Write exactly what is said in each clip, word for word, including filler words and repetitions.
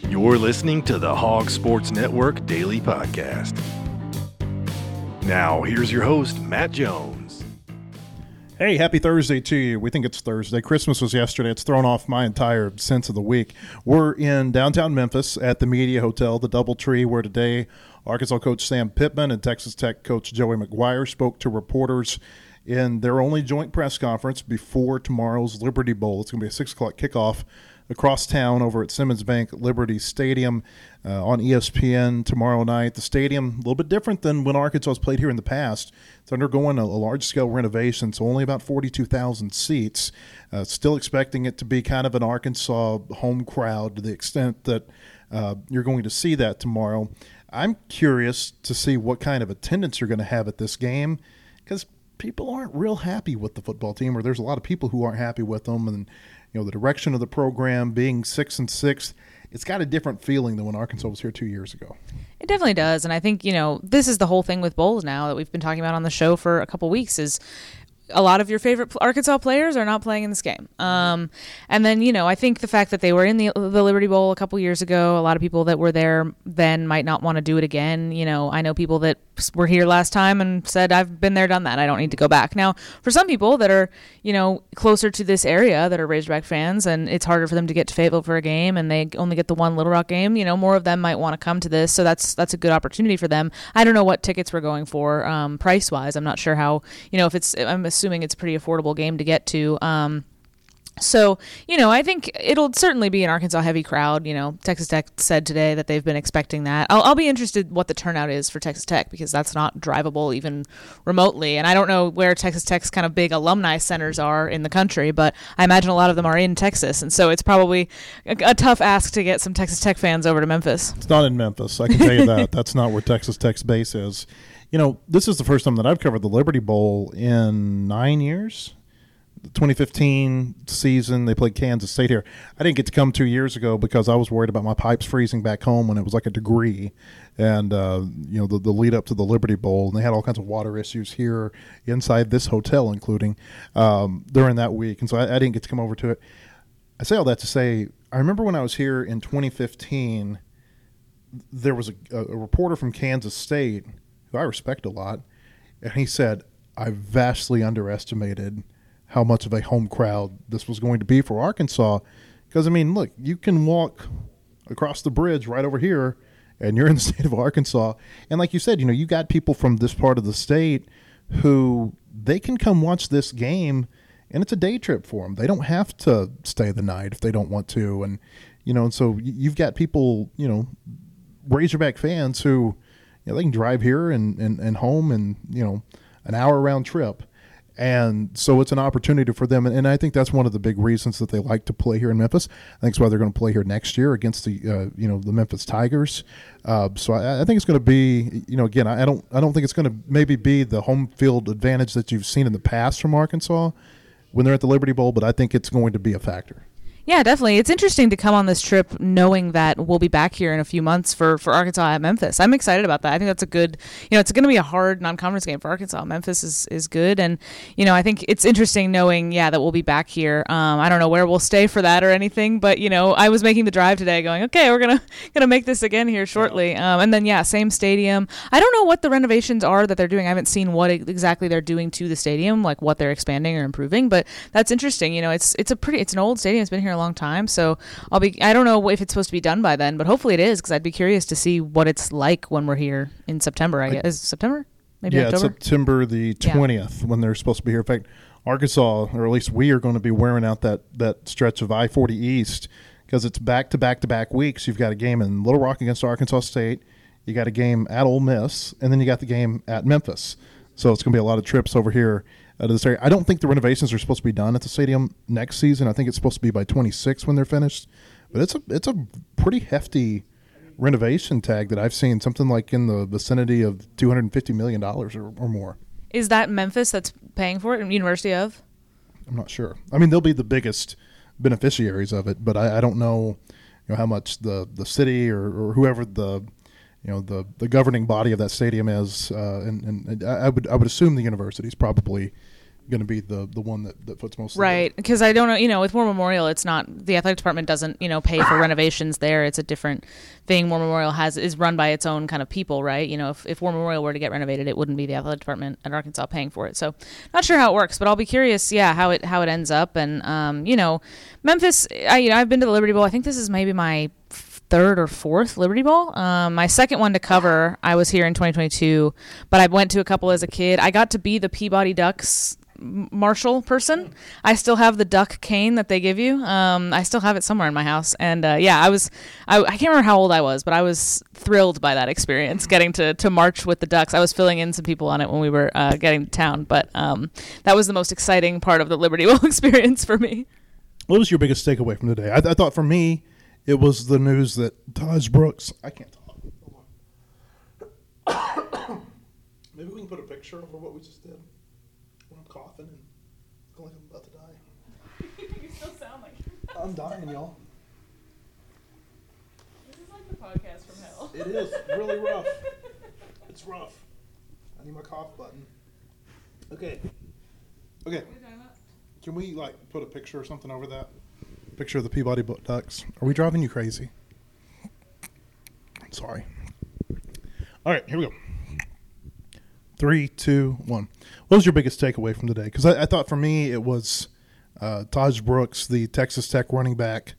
You're listening to the Hog Sports Network Daily Podcast. Now, here's your host, Matt Jones. Hey, happy Thursday to you. We think it's Thursday. Christmas was yesterday. It's thrown off my entire sense of the week. We're in downtown Memphis at the Media Hotel, the DoubleTree, where today Arkansas coach Sam Pittman and Texas Tech coach Joey McGuire spoke to reporters in their only joint press conference before tomorrow's Liberty Bowl. It's going to be a six o'clock kickoff across town over at Simmons Bank Liberty Stadium uh, on E S P N tomorrow night. The stadium, a little bit different than when Arkansas has played here in the past. It's undergoing a, a large-scale renovation, so only about forty-two thousand seats. Uh, still expecting it to be kind of an Arkansas home crowd to the extent that uh, you're going to see that tomorrow. I'm curious to see what kind of attendance you're going to have at this game, because people aren't real happy with the football team, or there's a lot of people who aren't happy with them. And you know, the direction of the program being six and six, it's got a different feeling than when Arkansas was here two years ago. It definitely does. And I think, you know, this is the whole thing with bowls now that we've been talking about on the show for a couple weeks is a lot of your favorite Arkansas players are not playing in this game. Um, and then, you know, I think the fact that they were in the, the Liberty Bowl a couple years ago, a lot of people that were there then might not want to do it again. You know, I know people that were here last time and said, I've been there, done that. I don't need to go back. Now, for some people that are, you know, closer to this area that are Razorback fans and it's harder for them to get to Fayetteville for a game and they only get the one Little Rock game, you know, more of them might want to come to this. So that's that's a good opportunity for them. I don't know what tickets we're going for um, price-wise. I'm not sure how, you know, if it's, I'm assuming it's a pretty affordable game to get to. Um, So, you know, I think it'll certainly be an Arkansas heavy crowd. You know, Texas Tech said today that they've been expecting that. I'll, I'll be interested what the turnout is for Texas Tech because that's not drivable even remotely. And I don't know where Texas Tech's kind of big alumni centers are in the country, but I imagine a lot of them are in Texas. And so it's probably a, a tough ask to get some Texas Tech fans over to Memphis. It's not in Memphis. I can tell you that. That's not where Texas Tech's base is. You know, this is the first time that I've covered the Liberty Bowl in nine years. The twenty fifteen season, they played Kansas State here. I didn't get to come two years ago because I was worried about my pipes freezing back home when it was like a degree. And, uh, you know, the, the lead up to the Liberty Bowl, and they had all kinds of water issues here inside this hotel, including um, during that week. And so I, I didn't get to come over to it. I say all that to say, I remember when I was here in twenty fifteen, there was a, a reporter from Kansas State who I respect a lot, and he said, I vastly underestimated how much of a home crowd this was going to be for Arkansas. Because, I mean, look, you can walk across the bridge right over here, and you're in the state of Arkansas. And like you said, you know, you got people from this part of the state who they can come watch this game, and it's a day trip for them. They don't have to stay the night if they don't want to. And, you know, and so you've got people, you know, Razorback fans who, you know, they can drive here and, and, and home in, you know, an hour round trip. And so it's an opportunity for them, and I think that's one of the big reasons that they like to play here in Memphis. I think it's why they're going to play here next year against the, uh, you know, the Memphis Tigers. Uh, so I, I think it's going to be, you know, again, I don't, I don't think it's going to maybe be the home field advantage that you've seen in the past from Arkansas when they're at the Liberty Bowl, but I think it's going to be a factor. Yeah, definitely. It's interesting to come on this trip knowing that we'll be back here in a few months for, for Arkansas at Memphis. I'm excited about that. I think that's a good, you know, it's going to be a hard non-conference game for Arkansas. Memphis is, is good. And, you know, I think it's interesting knowing, yeah, that we'll be back here. Um, I don't know where we'll stay for that or anything, but, you know, I was making the drive today going, okay, we're going to gonna make this again here shortly. Um, and then, yeah, same stadium. I don't know what the renovations are that they're doing. I haven't seen what exactly they're doing to the stadium, like what they're expanding or improving, but that's interesting. You know, it's it's a pretty, it's an old stadium. It's been here a long time, so I'll be I don't know if it's supposed to be done by then, but hopefully it is, because I'd be curious to see what it's like when we're here in September. I guess is it September, maybe yeah, October. It's September the twentieth yeah. when they're supposed to be here. In fact, Arkansas, or at least we, are going to be wearing out that that stretch of I forty East because it's back to back to back weeks. You've got a game in Little Rock against Arkansas State, you got a game at Ole Miss, and then you got the game at Memphis. So it's going to be a lot of trips over here out of this area. I don't think the renovations are supposed to be done at the stadium next season. I think it's supposed to be by twenty-six when they're finished. But it's a it's a pretty hefty renovation tag that I've seen, something like in the vicinity of two hundred fifty million dollars or, or more. Is that Memphis that's paying for it, University of? I'm not sure. I mean, they'll be the biggest beneficiaries of it, but I, I don't know, you know, how much the, the city or, or whoever the you know the, the governing body of that stadium is, uh, and, and I would I would assume the university is probably going to be the the one that, that puts most of the Right, because I don't know, you know, with War Memorial, it's not, the athletic department doesn't, you know, pay for renovations there. It's a different thing. War Memorial has is run by its own kind of people, right? You know, if, if War Memorial were to get renovated, it wouldn't be the athletic department at Arkansas paying for it. So not sure how it works, but I'll be curious, yeah, how it how it ends up. And, um, you know, Memphis, I, you know, I've been to the Liberty Bowl. I think this is maybe my third or fourth Liberty Bowl. Um, my second one to cover, I was here in twenty twenty-two, but I went to a couple as a kid. I got to be the Peabody Ducks marshal person. I still have the duck cane that they give you. Um, I still have it somewhere in my house. And uh, yeah, I was, I, I can't remember how old I was, but I was thrilled by that experience, getting to, to march with the Ducks. I was filling in some people on it when we were uh, getting to town, but um, that was the most exciting part of the Liberty Bowl experience for me. What was your biggest takeaway from the day? I, th- I thought for me, it was the news that Taj Brooks, I can't talk. Maybe we can put a picture over what we just did. When I'm coughing and feel like I'm about to die. You still sound like I'm dying, y'all. This is like the podcast from hell. It is really rough. It's rough. I need my cough button. Okay. Okay. Can we like put a picture or something over that? Picture of the Peabody Ducks. Are we driving you crazy? I'm sorry. All right, here we go. Three, two, one. What was your biggest takeaway from the day? Because I, I thought for me it was uh, Taj Brooks, the Texas Tech running back.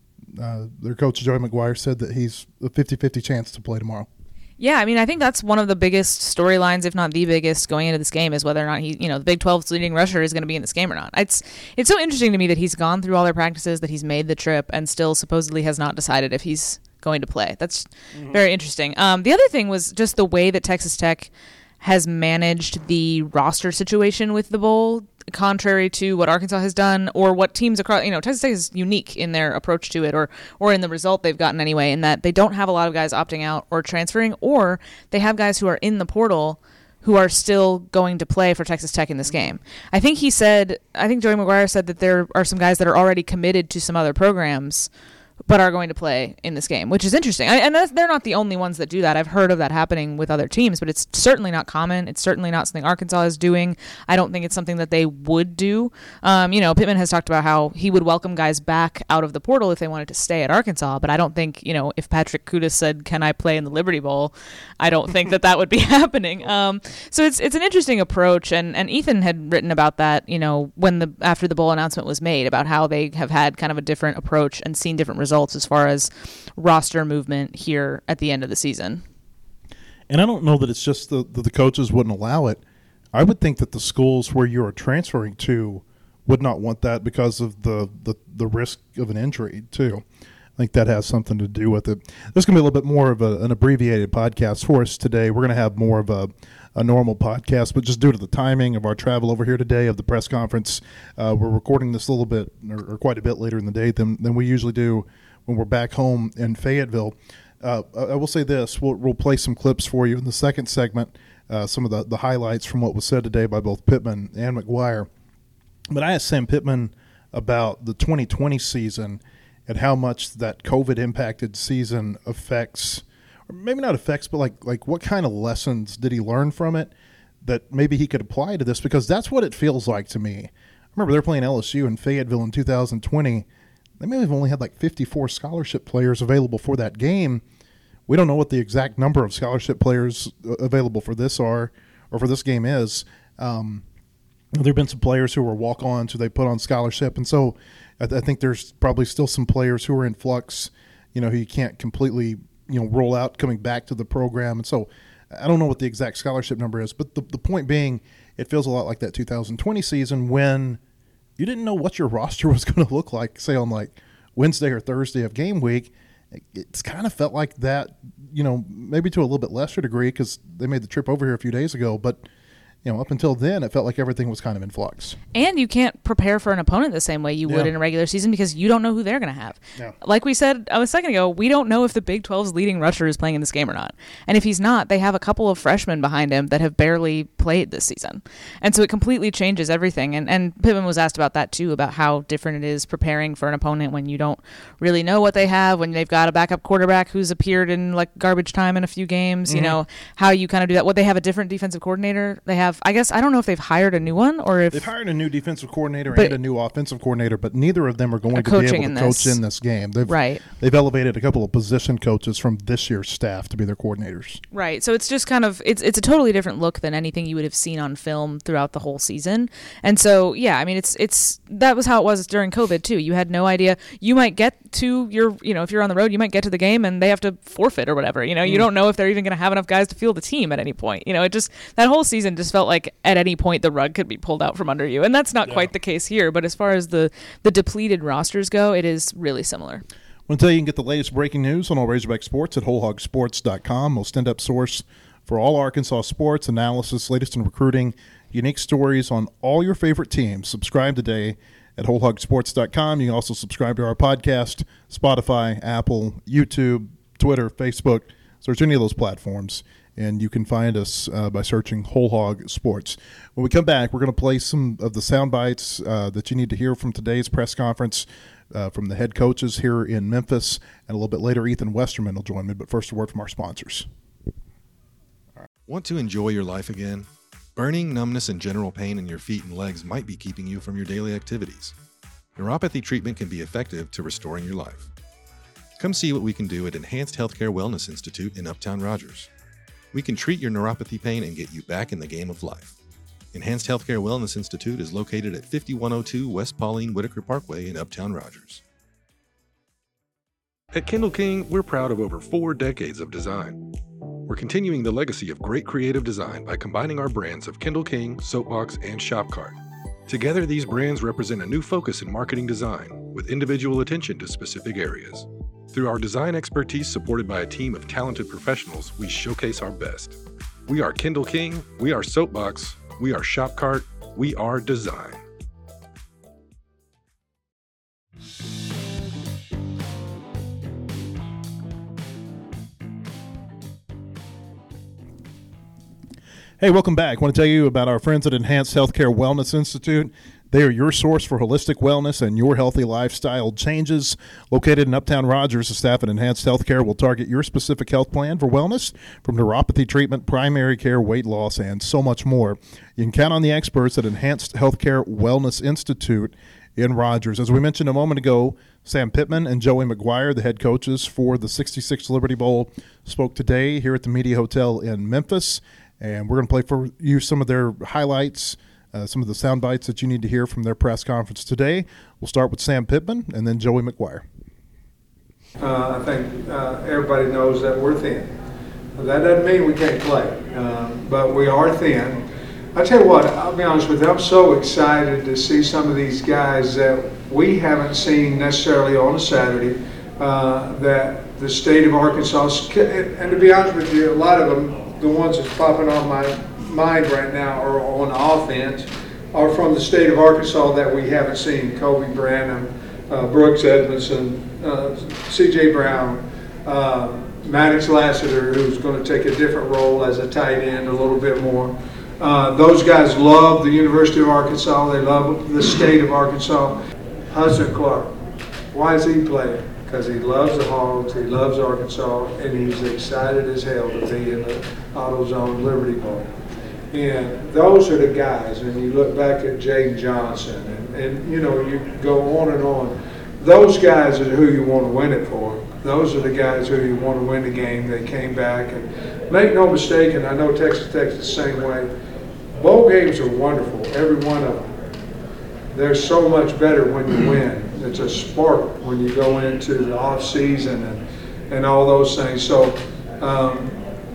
Uh, their coach, Joey McGuire, said that he's a fifty-fifty chance to play tomorrow. Yeah, I mean, I think that's one of the biggest storylines, if not the biggest, going into this game is whether or not he, you know, the Big twelve's leading rusher is going to be in this game or not. It's it's so interesting to me that he's gone through all their practices, that he's made the trip, and still supposedly has not decided if he's going to play. That's mm-hmm. very interesting. Um, the other thing was just the way that Texas Tech has managed the roster situation with the bowl, contrary to what Arkansas has done or what teams across, you know, Texas Tech is unique in their approach to it or or in the result they've gotten anyway, in that they don't have a lot of guys opting out or transferring, or they have guys who are in the portal who are still going to play for Texas Tech in this game. I think he said, I think Joey McGuire said that there are some guys that are already committed to some other programs but are going to play in this game, which is interesting. I, and that's, they're not the only ones that do that. I've heard of that happening with other teams, but it's certainly not common. It's certainly not something Arkansas is doing. I don't think it's something that they would do. Um, you know, Pittman has talked about how he would welcome guys back out of the portal if they wanted to stay at Arkansas, but I don't think, you know, if Patrick Kudas said, can I play in the Liberty Bowl, I don't think that that would be happening. Um, so it's it's an interesting approach, and, and Ethan had written about that, you know, when the after the bowl announcement was made, about how they have had kind of a different approach and seen different results as far as roster movement here at the end of the season. And I don't know that it's just the, the, the coaches wouldn't allow it. I would think that the schools where you are transferring to would not want that because of the, the, the risk of an injury, too. I think that has something to do with it. This is going to be a little bit more of a, an abbreviated podcast for us today. We're going to have more of a, a normal podcast, but just due to the timing of our travel over here today of the press conference, uh, we're recording this a little bit or, or quite a bit later in the day than, than we usually do when we're back home in Fayetteville. Uh, I will say this. We'll, we'll play some clips for you in the second segment, uh, some of the, the highlights from what was said today by both Pittman and McGuire. But I asked Sam Pittman about the twenty twenty season and how much that COVID-impacted season affects, or maybe not affects, but like like what kind of lessons did he learn from it that maybe he could apply to this? Because that's what it feels like to me. I remember they were playing L S U in Fayetteville in two thousand twenty. They may have only had like fifty-four scholarship players available for that game. We don't know what the exact number of scholarship players available for this are, or for this game is. Um, there have been some players who were walk-ons who they put on scholarship, and so I, th- I think there's probably still some players who are in flux, you know, who you can't completely, you know, roll out coming back to the program. And so I don't know what the exact scholarship number is, but the, the point being, it feels a lot like that two thousand twenty season when you didn't know what your roster was going to look like, say on like Wednesday or Thursday of game week. It's kind of felt like that, you know, maybe to a little bit lesser degree because they made the trip over here a few days ago, but you know, up until then, it felt like everything was kind of in flux. And you can't prepare for an opponent the same way you yeah. would in a regular season because you don't know who they're going to have. Yeah. Like we said a second ago, we don't know if the Big twelve's leading rusher is playing in this game or not. And if he's not, they have a couple of freshmen behind him that have barely played this season. And so it completely changes everything. And, and Pittman was asked about that, too, about how different it is preparing for an opponent when you don't really know what they have, when they've got a backup quarterback who's appeared in, like, garbage time in a few games, mm-hmm. you know, how you kind of do that. What, they have a different defensive coordinator. They have have, I guess, I don't know if they've hired a new one or if they've hired a new defensive coordinator but, and a new offensive coordinator, but neither of them are going to be able to in coach this. in this game. They've, right. They've elevated a couple of position coaches from this year's staff to be their coordinators. Right. So it's just kind of, it's it's a totally different look than anything you would have seen on film throughout the whole season. And so, yeah, I mean, it's, it's, that was how it was during COVID too. You had no idea. You might get to your, you know, if you're on the road, you might get to the game and they have to forfeit or whatever. You know, you don't know if they're even going to have enough guys to field the team at any point. You know, it just, that whole season just felt like at any point the rug could be pulled out from under you. And that's not yeah. quite the case here. But as far as the, the depleted rosters go, it is really similar. I want to tell you, you can get the latest breaking news on all Razorback Sports at whole hog sports dot com. Most in-depth source for all Arkansas sports, analysis, latest in recruiting, unique stories on all your favorite teams. Subscribe today at whole hog sports dot com. You can also subscribe to our podcast, Spotify, Apple, YouTube, Twitter, Facebook. Search any of those platforms, and you can find us uh, by searching Whole Hog Sports. When we come back, we're going to play some of the sound bites uh, that you need to hear from today's press conference uh, from the head coaches here in Memphis, and a little bit later, Ethan Westerman will join me. But first, a word from our sponsors. Want to enjoy your life again? Burning, numbness, and general pain in your feet and legs might be keeping you from your daily activities. Neuropathy treatment can be effective to restoring your life. Come see what we can do at Enhanced Healthcare Wellness Institute in Uptown Rogers. We can treat your neuropathy pain and get you back in the game of life. Enhanced Healthcare Wellness Institute is located at fifty-one oh two West Pauline Whitaker Parkway in Uptown Rogers. At Kindle King, we're proud of over four decades of design. We're continuing the legacy of great creative design by combining our brands of Kindle King, Soapbox, and Shopcart. Together, these brands represent a new focus in marketing design, with individual attention to specific areas. Through our design expertise supported by a team of talented professionals, we showcase our best. We are Kindle King, we are Soapbox, we are Shopcart, we are design. Hey, welcome back. I want to tell you about our friends at Enhanced Healthcare Wellness Institute. They are your source for holistic wellness and your healthy lifestyle changes. Located in Uptown Rogers, the staff at Enhanced Healthcare will target your specific health plan for wellness, from neuropathy treatment, primary care, weight loss, and so much more. You can count on the experts at Enhanced Healthcare Wellness Institute in Rogers. As we mentioned a moment ago, Sam Pittman and Joey McGuire, the head coaches for the sixty-sixth Liberty Bowl, spoke today here at the Media Hotel in Memphis. And we're going to play for you some of their highlights, uh, some of the sound bites that you need to hear from their press conference today. We'll start with Sam Pittman and then Joey McGuire. Uh, I think uh, everybody knows that we're thin. That doesn't mean we can't play, uh, but we are thin. I tell you what, I'll be honest with you, I'm so excited to see some of these guys that we haven't seen necessarily on a Saturday, uh, that the state of Arkansas, and to be honest with you, a lot of them, the ones that's popping on my mind right now are on offense, are from the state of Arkansas that we haven't seen. Kobe Branham, uh, Brooks Edmondson, uh, C J Brown, uh, Maddox Lassiter, who's going to take a different role as a tight end a little bit more. Uh, those guys love the University of Arkansas. They love the state of Arkansas. Hudson Clark, why is he playing? Because he loves the Hogs, he loves Arkansas, and he's excited as hell to be in the AutoZone Liberty Bowl. And those are the guys, and you look back at Jaden Johnson, and, and you know, you go on and on. Those guys are who you want to win it for. Those are the guys who you want to win the game. They came back, and make no mistake, and I know Texas Tech is the same way, bowl games are wonderful, every one of them. They're so much better when you win. It's a spark when you go into the off season and, and all those things. So um,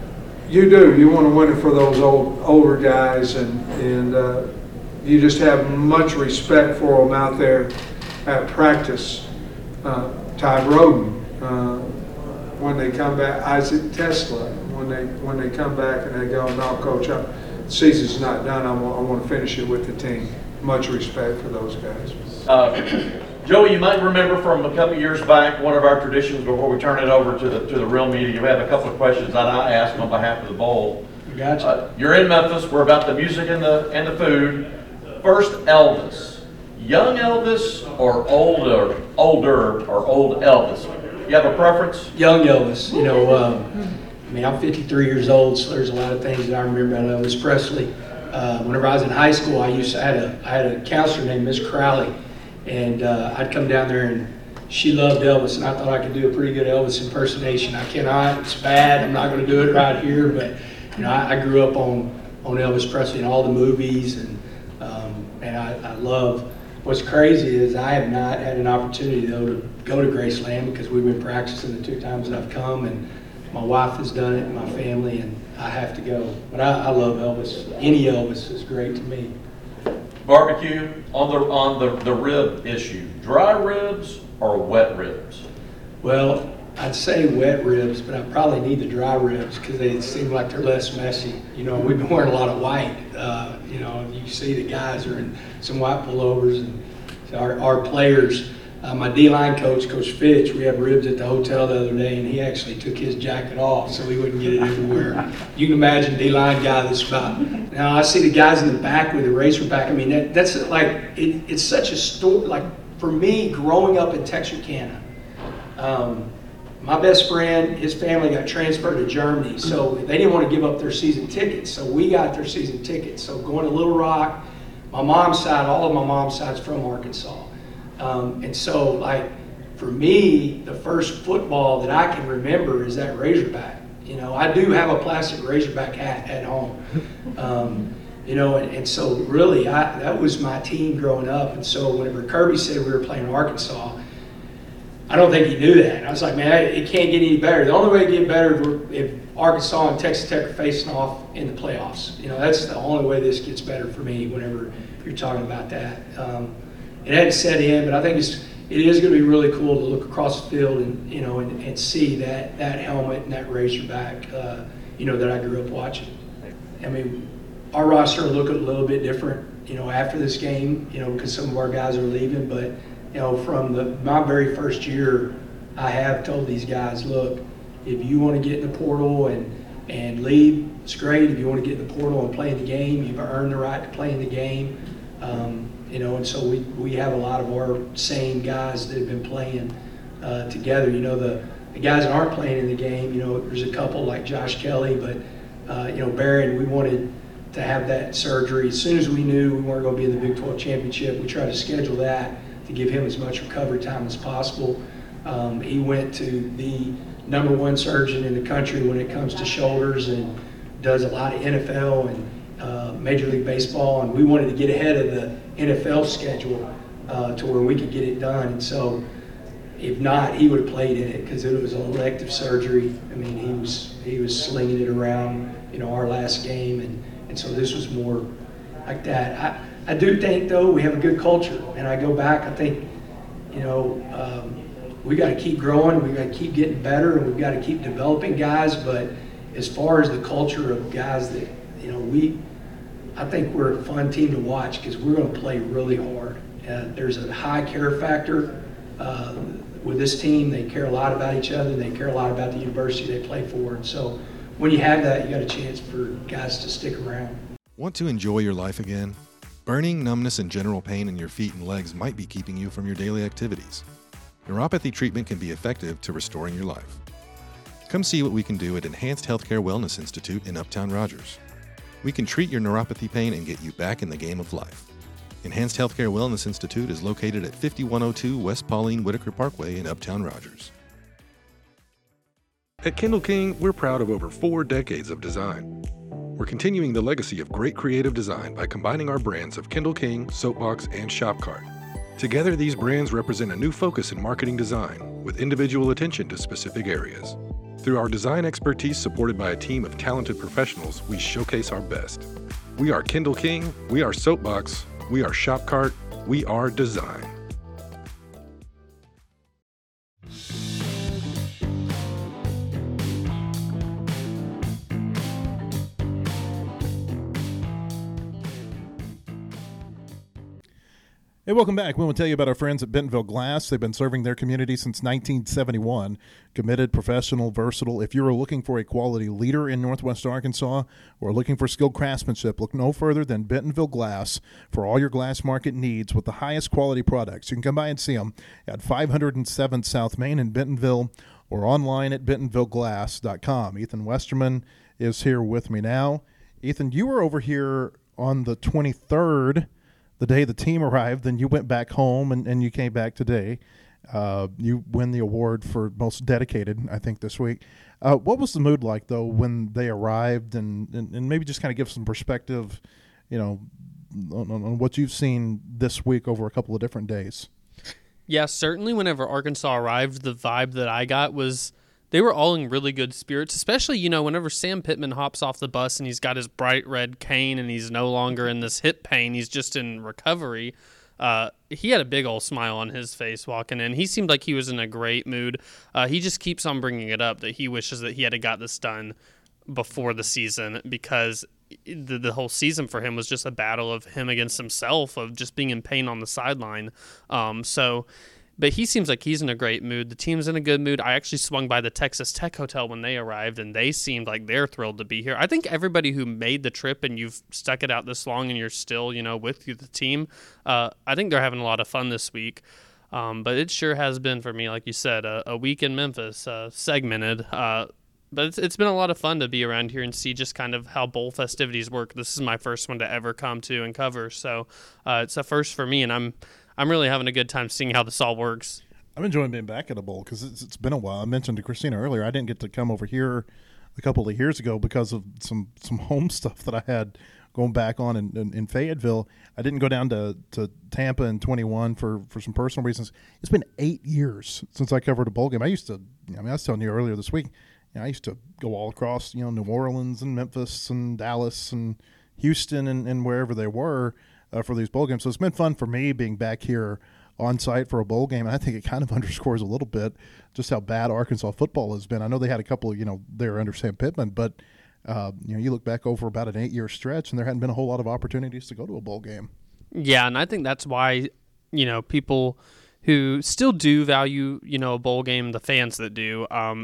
you do, you want to win it for those old older guys, and, and uh, you just have much respect for them out there at practice. Uh, Ty Roden, uh, when they come back, Isaac Tesla, when they when they come back and they go, no, coach, I, the season's not done, I want, I want to finish it with the team. Much respect for those guys. Uh, Joey, you might remember from a couple years back, one of our traditions before we turn it over to the to the real media, we have a couple of questions that I ask on behalf of the bowl. Gotcha. Uh, you're in Memphis. We're about the music and the and the food. First, Elvis, young Elvis or older, older or old Elvis? You have a preference? Young Elvis. You know, um, I mean, I'm fifty-three years old, so there's a lot of things that I remember about Elvis Presley. Uh, whenever I was in high school, I used to, I had a, I had a counselor named Miss Crowley, and uh, I'd come down there and she loved Elvis, and I thought I could do a pretty good Elvis impersonation. I cannot, it's bad, I'm not going to do it right here, but you know, I, I grew up on, on Elvis Presley and all the movies, and um, and I, I love, what's crazy is I have not had an opportunity though to go to Graceland because we've been practicing the two times that I've come, and my wife has done it, and my family, and I have to go. But I, I love Elvis. Any Elvis is great to me. Barbecue, on the on the, the rib issue, dry ribs or wet ribs? Well, I'd say wet ribs, but I probably need the dry ribs because they seem like they're less messy. You know, we've been wearing a lot of white. Uh, you know, you see the guys are in some white pullovers, and so our, our players. Uh, my D-line coach, Coach Fitch, we had ribs at the hotel the other day, and he actually took his jacket off so he wouldn't get it everywhere. You can imagine D-line guy that's about. Now I see the guys in the back with the Razorback. I mean, that, that's like it, it's such a story. Like for me, growing up in Texarkana, um, my best friend, his family got transferred to Germany, so they didn't want to give up their season tickets, so we got their season tickets. So going to Little Rock, my mom's side, all of my mom's side's from Arkansas. Um, and so, like, for me, the first football that I can remember is that Razorback. You know, I do have a plastic Razorback hat at home. Um, you know, and, and so really, I, that was my team growing up. And so whenever Kirby said we were playing Arkansas, I don't think he knew that. And I was like, man, it can't get any better. The only way to get better is if Arkansas and Texas Tech are facing off in the playoffs. You know, that's the only way this gets better for me whenever you're talking about that. Um, It hadn't set in, but I think it's it is going to be really cool to look across the field and you know and, and see that that helmet and that Razorback, uh, you know, that I grew up watching. I mean, our roster will look a little bit different, you know, after this game, you know, because some of our guys are leaving. But you know, from the my very first year, I have told these guys, look, if you want to get in the portal and and leave, it's great. If you want to get in the portal and play in the game, you've earned the right to play in the game. Um, You know, and so we, we have a lot of our same guys that have been playing uh, together. You know, the, the guys that aren't playing in the game, you know, there's a couple like Josh Kelly, but, uh, you know, Barron, we wanted to have that surgery. As soon as we knew we weren't going to be in the Big twelve Championship, we tried to schedule that to give him as much recovery time as possible. Um, he went to the number one surgeon in the country when it comes to shoulders and does a lot of N F L and uh, Major League Baseball, and we wanted to get ahead of the N F L schedule uh, to where we could get it done. And so if not, he would have played in it because it was an elective surgery. I mean, he was he was slinging it around, you know, our last game, and, and so this was more like that. I, I do think, though, we have a good culture, and I go back, I think, you know, um, we got to keep growing, we got to keep getting better, and we've got to keep developing guys. But as far as the culture of guys that, you know, we I think we're a fun team to watch because we're going to play really hard. Uh, there's a high care factor uh, with this team. They care a lot about each other. They care a lot about the university they play for. And so when you have that, you got a chance for guys to stick around. Want to enjoy your life again? Burning, numbness, and general pain in your feet and legs might be keeping you from your daily activities. Neuropathy treatment can be effective to restoring your life. Come see what we can do at Enhanced Healthcare Wellness Institute in Uptown Rogers. We can treat your neuropathy pain and get you back in the game of life. Enhanced Healthcare Wellness Institute is located at fifty-one oh two West Pauline Whitaker Parkway in Uptown Rogers. At Kindle King, we're proud of over four decades of design. We're continuing the legacy of great creative design by combining our brands of Kindle King, Soapbox, and Shopcart. Together, these brands represent a new focus in marketing design with individual attention to specific areas. Through our design expertise supported by a team of talented professionals, we showcase our best. We are Kindle King, we are Soapbox, we are Shopcart, we are design. Hey, welcome back. We want to tell you about our friends at Bentonville Glass. They've been serving their community since nineteen seventy-one. Committed, professional, versatile. If you're looking for a quality leader in Northwest Arkansas or looking for skilled craftsmanship, look no further than Bentonville Glass for all your glass market needs with the highest quality products. You can come by and see them at five oh seven South Main in Bentonville or online at bentonville glass dot com. Ethan Westerman is here with me now. Ethan, you were over here on the twenty-third, the day the team arrived. Then you went back home, and, and you came back today. Uh, you win the award for most dedicated, I think, this week. Uh, what was the mood like, though, when they arrived, and, and, and maybe just kind of give some perspective, you know, on, on what you've seen this week over a couple of different days? Yeah, certainly whenever Arkansas arrived, the vibe that I got was they were all in really good spirits, especially, you know, whenever Sam Pittman hops off the bus and he's got his bright red cane and he's no longer in this hip pain, he's just in recovery. Uh, he had a big old smile on his face walking in. He seemed like he was in a great mood. Uh, he just keeps on bringing it up that he wishes that he had got this done before the season, because the, the whole season for him was just a battle of him against himself, of just being in pain on the sideline. Um, so... But he seems like he's in a great mood. The team's in a good mood. I actually swung by the Texas Tech Hotel when they arrived, and they seemed like they're thrilled to be here. I think everybody who made the trip and you've stuck it out this long and you're still, you know, with the team, uh, I think they're having a lot of fun this week. Um, but it sure has been for me, like you said, a, a week in Memphis, uh, segmented. Uh, but it's, it's been a lot of fun to be around here and see just kind of how bowl festivities work. This is my first one to ever come to and cover, so uh, it's a first for me, and I'm I'm really having a good time seeing how this all works. I'm enjoying being back at a bowl because it's, it's been a while. I mentioned to Christina earlier, I didn't get to come over here a couple of years ago because of some, some home stuff that I had going back on in, in, in Fayetteville. I didn't go down to, to Tampa in twenty-one for, for some personal reasons. It's been eight years since I covered a bowl game. I used to, I mean, I was telling you earlier this week, you know, I used to go all across, you know, New Orleans and Memphis and Dallas and Houston and, and wherever they were uh, for these bowl games. So it's been fun for me being back here on site for a bowl game. And I think it kind of underscores a little bit just how bad Arkansas football has been. I know they had a couple of, you know, they were under Sam Pittman, but, uh, you know, you look back over about an eight-year stretch and there hadn't been a whole lot of opportunities to go to a bowl game. Yeah, and I think that's why, you know, people who still do value, you know, a bowl game, the fans that do, um,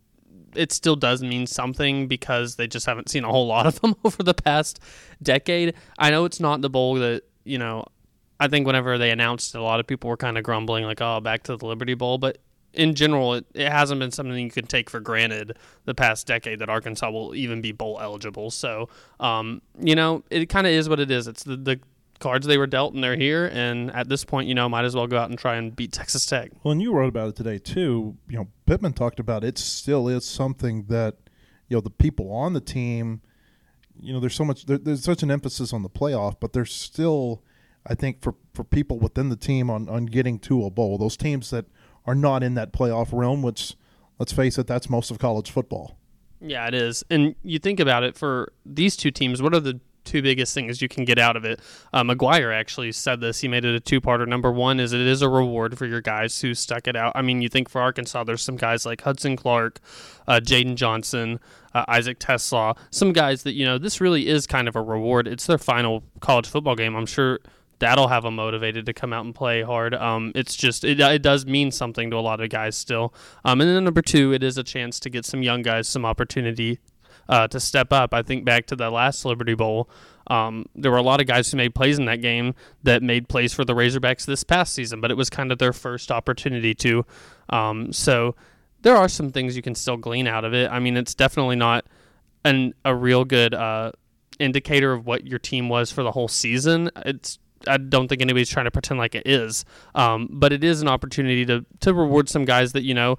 it still does mean something because they just haven't seen a whole lot of them over the past decade. I know it's not the bowl that, you know, I think whenever they announced it, a lot of people were kind of grumbling like, oh, back to the Liberty Bowl. But in general, it, it hasn't been something you can take for granted the past decade that Arkansas will even be bowl eligible. So, um, you know, it kind of is what it is. It's the, the cards they were dealt, and they're here. And at this point, you know, might as well go out and try and beat Texas Tech. Well, and you wrote about it today, too. You know, Pittman talked about it still is something that, you know, the people on the team, you know, there's so much, there, there's such an emphasis on the playoff, but there's still, I think, for, for people within the team on, on getting to a bowl, those teams that are not in that playoff realm, which, let's face it, that's most of college football. Yeah, it is. And you think about it, for these two teams, what are the two biggest things you can get out of it? Uh, McGuire actually said this. He made it a two-parter. Number one is it is a reward for your guys who stuck it out. I mean, you think for Arkansas, there's some guys like Hudson Clark, uh, Jaden Johnson, uh, Isaac Tesla, some guys that, you know, this really is kind of a reward. It's their final college football game. I'm sure that'll have them motivated to come out and play hard. Um, it's just, it, it does mean something to a lot of guys still. Um, and then number two, it is a chance to get some young guys some opportunity uh, to step up. I think back to the last Liberty Bowl, um, there were a lot of guys who made plays in that game that made plays for the Razorbacks this past season, but it was kind of their first opportunity to. Um, so there are some things you can still glean out of it. I mean, it's definitely not an, a real good uh, indicator of what your team was for the whole season. It's I don't think anybody's trying to pretend like it is, um, but it is an opportunity to to reward some guys that, you know,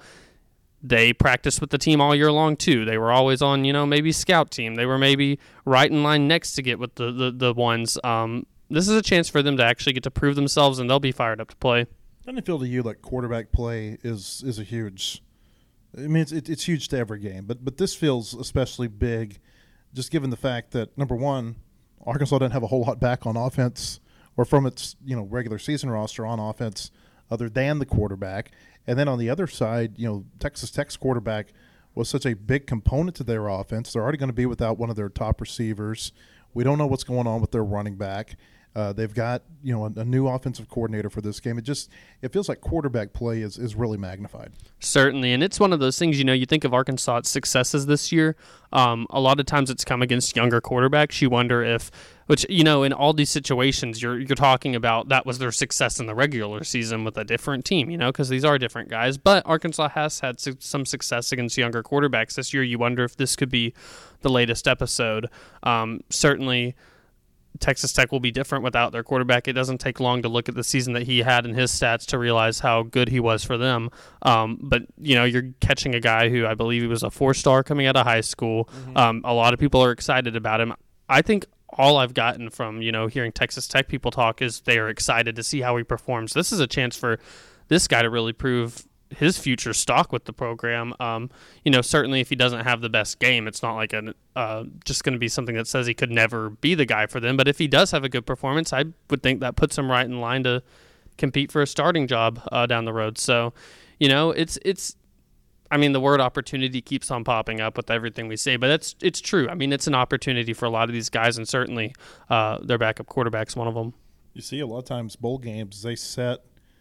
they practiced with the team all year long too. They were always on, you know, maybe scout team. They were maybe right in line next to get with the the, the ones. Um, this is a chance for them to actually get to prove themselves, and they'll be fired up to play. Doesn't it feel to you like quarterback play is is a huge? I mean, it's it, it's huge to every game, but but this feels especially big, just given the fact that number one, Arkansas doesn't have a whole lot back on offense, or from its, you know, regular season roster on offense other than the quarterback. And then on the other side, you know, Texas Tech's quarterback was such a big component to their offense. They're already going to be without one of their top receivers. We don't know what's going on with their running back. Uh, they've got, you know, a, a new offensive coordinator for this game. It just, it feels like quarterback play is, is really magnified. Certainly, and it's one of those things, you know, you think of Arkansas's successes this year. Um, a lot of times it's come against younger quarterbacks. You wonder if, which, you know, in all these situations, you're you're talking about that was their success in the regular season with a different team, you know, because these are different guys. But Arkansas has had su- some success against younger quarterbacks this year. You wonder if this could be the latest episode. Um, certainly, Texas Tech will be different without their quarterback. It doesn't take long to look at the season that he had and his stats to realize how good he was for them. Um, but, you know, you're catching a guy who I believe he was a four-star coming out of high school. Mm-hmm. Um, a lot of people are excited about him. I think all I've gotten from, you know, hearing Texas Tech people talk is they are excited to see how he performs. This is a chance for this guy to really prove his future stock with the program. Um, you know, certainly if he doesn't have the best game, it's not like an uh, just going to be something that says he could never be the guy for them. But if he does have a good performance, I would think that puts him right in line to compete for a starting job uh, down the road. So, you know, it's it's. I mean, the word opportunity keeps on popping up with everything we say, but it's it's true. I mean, it's an opportunity for a lot of these guys, and certainly uh, their backup quarterback's one of them. You see, a lot of times bowl games, they set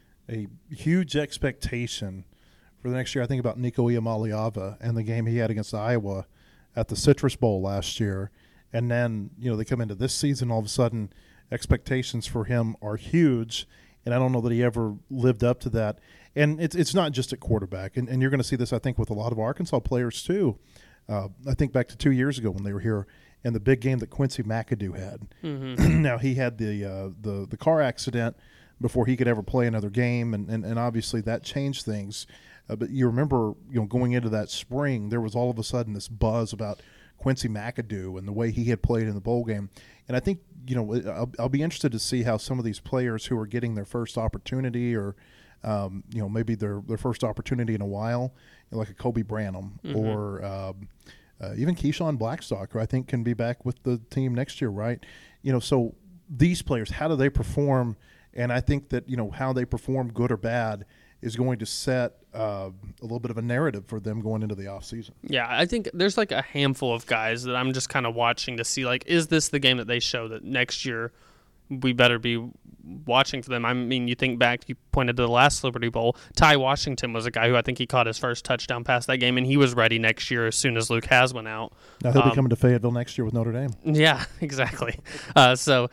a huge expectation for the next year. I think about Nico Iamaleava and the game he had against Iowa at the Citrus Bowl last year. And then, you know, they come into this season, all of a sudden expectations for him are huge, and I don't know that he ever lived up to that. And it's it's not just at quarterback, and, and you're going to see this, I think, with a lot of Arkansas players too. Uh, I think back to two years ago when they were here in the big game that Quincy McAdoo had. Mm-hmm. Now, he had the, uh, the the car accident before he could ever play another game, and, and, and obviously that changed things. Uh, but you remember, you know, going into that spring, there was all of a sudden this buzz about Quincy McAdoo and the way he had played in the bowl game. And I think, you know, I'll, I'll be interested to see how some of these players who are getting their first opportunity or, um, you know, maybe their, their first opportunity in a while, you know, like a Kobe Branham mm-hmm. or um, uh, even Keyshawn Blackstock, who I think can be back with the team next year, right? You know, so these players, how do they perform? And I think that, you know, how they perform, good or bad, is going to set uh, a little bit of a narrative for them going into the offseason. Yeah, I think there's like a handful of guys that I'm just kind of watching to see, like, is this the game that they show that next year we better be watching for them? I mean, you think back, you pointed to the last Liberty Bowl. Ty Washington was a guy who I think he caught his first touchdown pass that game, and he was ready next year as soon as Luke Has went out. Now he'll um, be coming to Fayetteville next year with Notre Dame. Yeah, exactly. Uh, so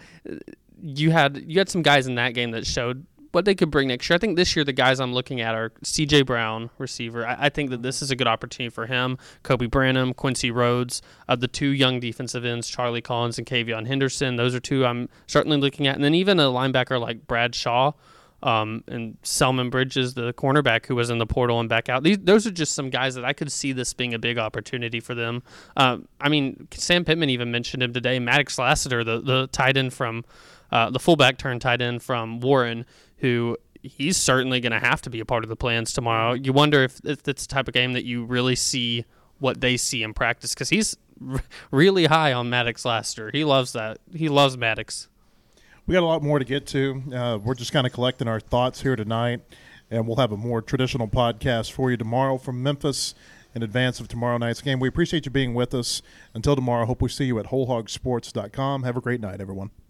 you had you had some guys in that game that showed what they could bring next year. I think this year the guys I'm looking at are C J Brown, receiver. I, I think that this is a good opportunity for him. Kobe Branham, Quincy Rhodes, uh, the two young defensive ends, Charlie Collins and Kavion Henderson. Those are two I'm certainly looking at. And then even a linebacker like Brad Shaw um, and Selman Bridges, the cornerback who was in the portal and back out. These, those are just some guys that I could see this being a big opportunity for them. Uh, I mean, Sam Pittman even mentioned him today. Maddox Lassiter, the, the tight end from uh, the fullback turned tight end from Warren, who he's certainly going to have to be a part of the plans tomorrow. You wonder if, if it's the type of game that you really see what they see in practice, because he's r- really high on Maddox Lassiter. He loves that. He loves Maddox. We got a lot more to get to. Uh, we're just kind of collecting our thoughts here tonight, and we'll have a more traditional podcast for you tomorrow from Memphis in advance of tomorrow night's game. We appreciate you being with us. Until tomorrow, hope we see you at whole hog sports dot com. Have a great night, everyone.